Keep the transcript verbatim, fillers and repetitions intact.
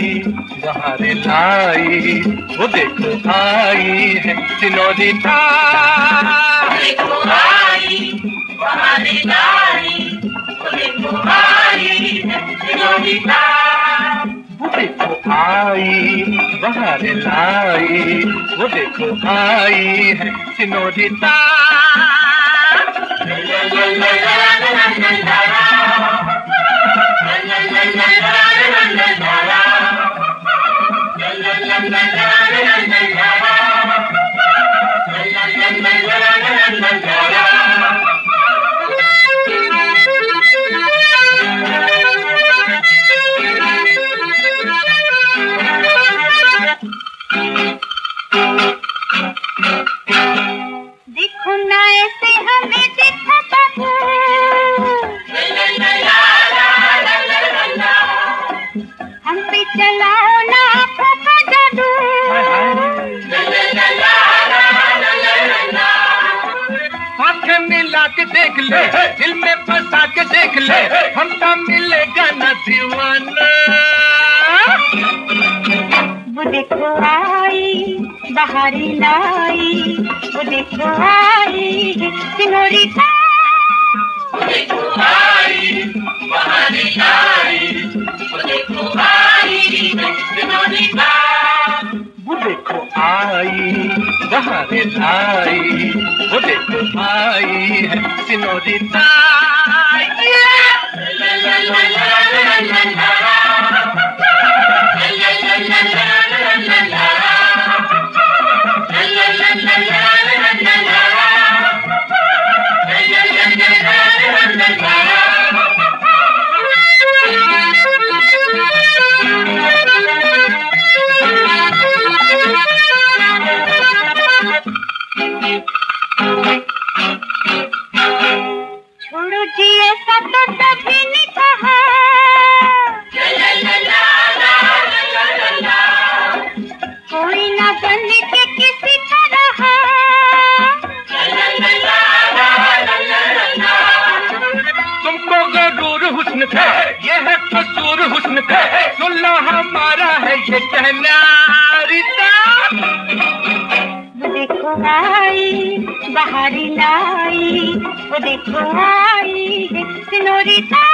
बाहर लाई, वो देखो आई है सिनोरिटा, देखो आई बाहर लाई, वो देखो आई है सिनोरिटा, वो देखो आई बाहर लाई, वो देखो आई है सिनोरिटा। देखो ना ऐसे हमें देखो बाबू, हम पे चलाओ ना आँखों का जादू, आँखें मिला के देख ले, दिल में फंसा के देख ले, हमका मिलेगा ना दीवाना। वो देखो आई बाहरी लाई, वो देखो आई सिनोरिटा, वो देखो आई बाहर लाई, वो देखो आई है सिनोरिटा, वो देखो आई बाहर लाई, वो देखो आई है सिनोरिटा। छोड़ो जी ऐसा तो कभी नहीं कहा, कोई ना बन के किसी का रहा, तुमको गरूर हुस्न थे, ये है कसूर हुस्न थे, सुन लो हमारा है ये कहना रिता। वो देखो आई बाहरी लाई, वो देखो आई सिनोरिटा।